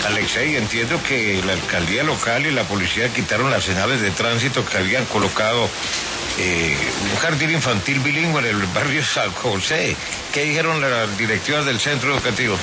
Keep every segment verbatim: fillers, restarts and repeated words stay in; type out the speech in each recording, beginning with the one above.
Alexei, entiendo que la alcaldía local y la policía quitaron las señales de tránsito que habían colocado eh, un jardín infantil bilingüe en el barrio San José. ¿Qué dijeron las directivas del centro educativo?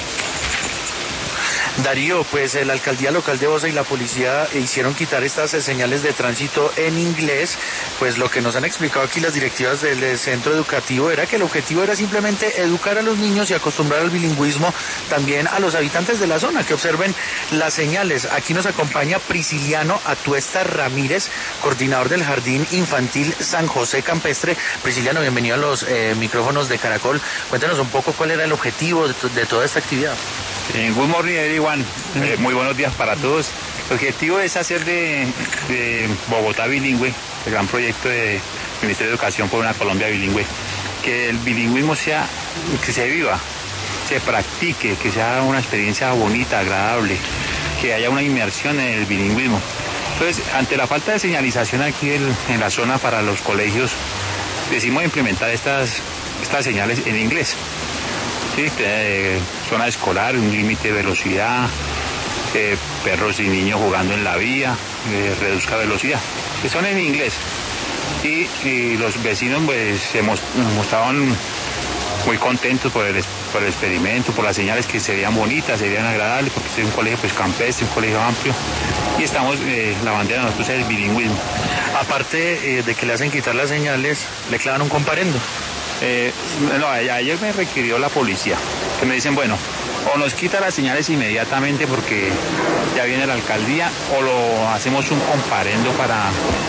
Darío, pues la alcaldía local de Bosa y la policía hicieron quitar estas señales de tránsito en inglés. Pues lo que nos han explicado aquí las directivas del centro educativo era que el objetivo era simplemente educar a los niños y acostumbrar al bilingüismo también a los habitantes de la zona, que observen las señales. Aquí nos acompaña Prisciliano Atuesta Ramírez, coordinador del Jardín Infantil San José Campestre. Prisciliano, bienvenido a los eh, micrófonos de Caracol. Cuéntanos un poco cuál era el objetivo de, de toda esta actividad. Eh, good morning, everyone. Eh, muy buenos días para todos. El objetivo es hacer de, de Bogotá bilingüe, el gran proyecto del Ministerio de Educación por una Colombia bilingüe. Que el bilingüismo sea, que se viva, se practique, que sea una experiencia bonita, agradable, que haya una inmersión en el bilingüismo. Entonces, ante la falta de señalización aquí en, en la zona para los colegios, decidimos implementar estas, estas señales en inglés. Sí, eh, zona escolar, un límite de velocidad, eh, perros y niños jugando en la vía, eh, reduzca velocidad, que son en inglés. Y, y los vecinos pues se mostraban muy contentos por el, por el experimento, por las señales que se veían bonitas, se veían agradables, porque es un colegio pues campestre, un colegio amplio, y estamos, eh, la bandera de nosotros es el bilingüismo. Aparte eh, de que le hacen quitar las señales, le clavan un comparendo. Eh, no, ayer me requirió la policía, que me dicen, bueno, o nos quita las señales inmediatamente porque ya viene la alcaldía, o lo hacemos un comparendo para,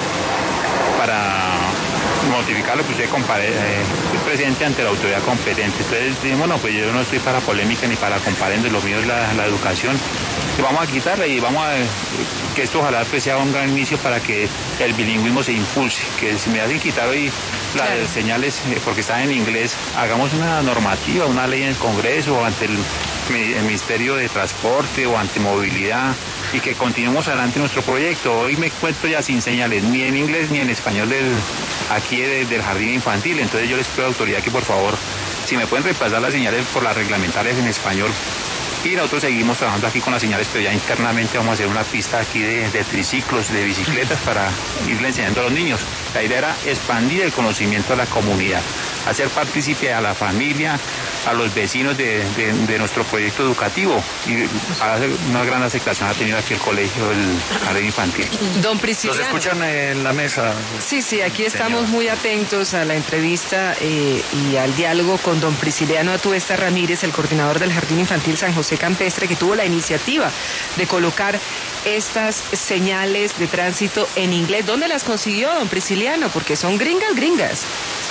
para notificarlo que usted compare, eh, es presente ante la autoridad competente. Entonces dijimos, no, pues yo no estoy para polémica ni para comparendo, lo mío es la, la educación. Y vamos a quitarla y vamos a que esto ojalá pues sea un gran inicio para que el bilingüismo se impulse, que si me hacen quitar hoy las claro. señales porque están en inglés, hagamos una normativa, una ley en el Congreso o ante el, el Ministerio de Transporte o ante Movilidad y que continuemos adelante nuestro proyecto. Hoy me encuentro ya sin señales ni en inglés ni en español del, aquí de, del jardín infantil, entonces yo les pido a la autoridad que por favor, si me pueden repasar las señales por las reglamentarias en español. Y nosotros seguimos trabajando aquí con las señales, pero ya internamente vamos a hacer una pista aquí de, de triciclos, de bicicletas para irle enseñando a los niños. La idea era expandir el conocimiento a la comunidad, hacer partícipe a la familia, a los vecinos de, de, de nuestro proyecto educativo. Y una gran aceptación ha tenido aquí el colegio, el jardín infantil. Don Prisciliano. ¿Los escuchan en la mesa? Sí, sí, aquí estamos señor. muy atentos a la entrevista eh, y al diálogo con don Prisciliano Atuesta Ramírez, el coordinador del Jardín Infantil San José Campestre, que tuvo la iniciativa de colocar estas señales de tránsito en inglés. ¿Dónde las consiguió, don Prisciliano? Porque son gringas, gringas.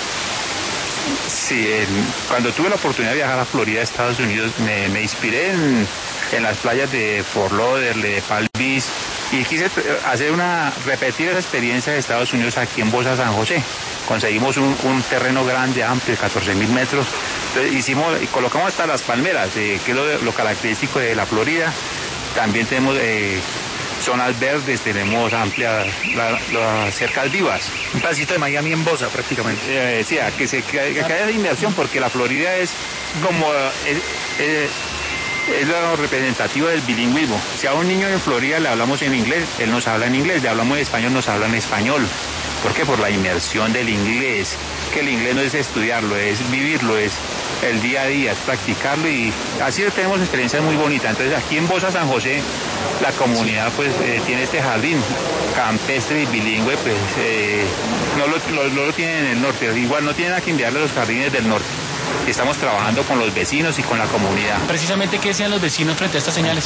Sí, el, cuando tuve la oportunidad de viajar a Florida, Estados Unidos, me, me inspiré en, en las playas de Fort Lauderdale, de Palm Beach, y quise hacer una, repetir esa experiencia de Estados Unidos aquí en Bosa San José. Conseguimos un, un terreno grande, amplio, de catorce mil metros. Entonces hicimos, y colocamos hasta las palmeras, eh, que es lo, lo característico de la Florida. También tenemos eh, zonas verdes, tenemos amplias la, las cercas vivas. Un pedacito de Miami en Bosa prácticamente. Eh, sí, a que se que, que haya inmersión, porque la Florida es como es, es, es lo representativo del bilingüismo. Si a un niño en Florida le hablamos en inglés, él nos habla en inglés, le hablamos en español, nos habla en español. ¿Por qué? Por la inmersión del inglés, que el inglés no es estudiarlo, es vivirlo, es el día a día, es practicarlo, y así tenemos experiencias muy bonitas. Entonces aquí en Bosa San José la comunidad pues eh, tiene este jardín campestre y bilingüe, pues eh, no, lo, lo, no lo tienen en el norte, igual no tienen a que enviarle los jardines del norte. Y estamos trabajando con los vecinos y con la comunidad. Precisamente, ¿qué decían los vecinos frente a estas señales?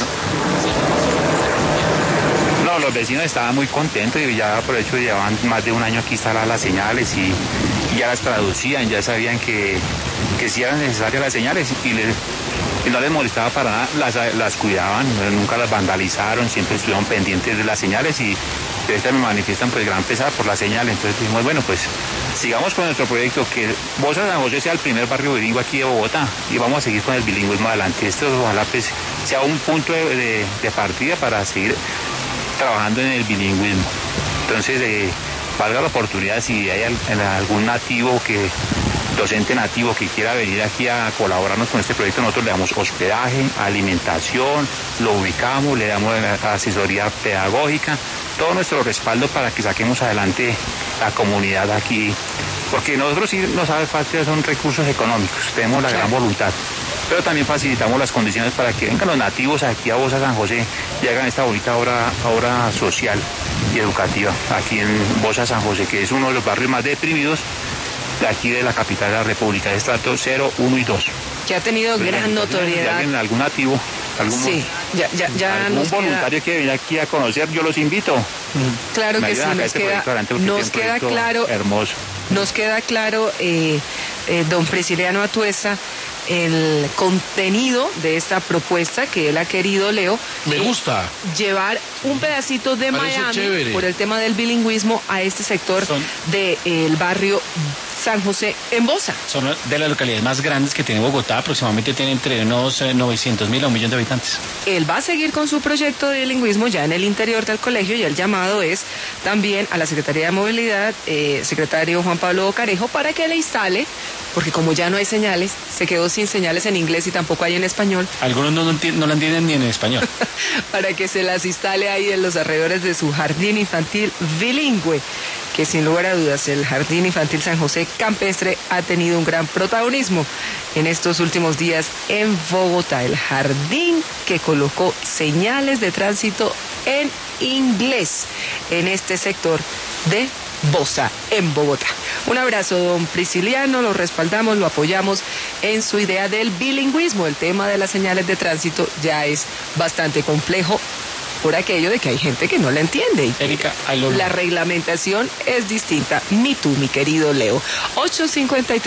No, los vecinos estaban muy contentos y ya por hecho llevaban más de un año aquí instaladas las señales y, y ya las traducían, ya sabían que, que sí eran necesarias las señales y, les, y no les molestaba para nada, las, las cuidaban, nunca las vandalizaron, siempre estuvieron pendientes de las señales y de esta me manifiestan pues gran pesar por las señales. Entonces dijimos, bueno, pues sigamos con nuestro proyecto, que Bosa San José sea el primer barrio bilingüe aquí de Bogotá y vamos a seguir con el bilingüismo adelante. Esto ojalá pues sea un punto de, de, de partida para seguir trabajando en el bilingüismo. Entonces, eh, valga la oportunidad, si hay algún nativo que docente nativo que quiera venir aquí a colaborarnos con este proyecto, nosotros le damos hospedaje, alimentación, lo ubicamos, le damos asesoría pedagógica, todo nuestro respaldo para que saquemos adelante la comunidad aquí, porque nosotros sí nos hace falta son recursos económicos, tenemos la gran voluntad, pero también facilitamos las condiciones para que vengan los nativos aquí a Bosa San José y hagan esta bonita obra, obra social y educativa aquí en Bosa San José, que es uno de los barrios más deprimidos de aquí de la capital de la República, de estrato cero, uno y dos. Que ha tenido Entonces, gran notoriedad. ¿Alguien, algún nativo? Algún, Sí, ya, ya, ya algún nos voluntario queda, que viene aquí a conocer, yo los invito. claro Me que sí, ayudan acá a nos este queda, proyecto adelante porque nos es un queda proyecto claro, hermoso. nos queda claro, eh, eh, don Prisciliano Atuesta, el contenido de esta propuesta que él ha querido, Leo. Me eh, gusta. Llevar un pedacito de Parece Miami chévere. por el tema del bilingüismo a este sector Son- del barrio San José en Bosa. Son de las localidades más grandes que tiene Bogotá, aproximadamente tiene entre unos eh, novecientos mil a un millón de habitantes. Él va a seguir con su proyecto de bilingüismo ya en el interior del colegio y el llamado es también a la Secretaría de Movilidad, eh, secretario Juan Pablo Carejo, para que le instale, porque como ya no hay señales, se quedó sin señales en inglés y tampoco hay en español, Algunos no, no, enti- no la entienden ni en español. para que se las instale ahí en los alrededores de su jardín infantil bilingüe, que sin lugar a dudas el Jardín Infantil San José Campestre ha tenido un gran protagonismo en estos últimos días en Bogotá. El jardín que colocó señales de tránsito en inglés en este sector de Bosa, en Bogotá. Un abrazo, don Prisciliano, lo respaldamos, lo apoyamos en su idea del bilingüismo. El tema de las señales de tránsito ya es bastante complejo por aquello de que hay gente que no la entiende. Y que Erika, I love you. la reglamentación es distinta. Ni tú, mi querido Leo. ocho cincuenta y tres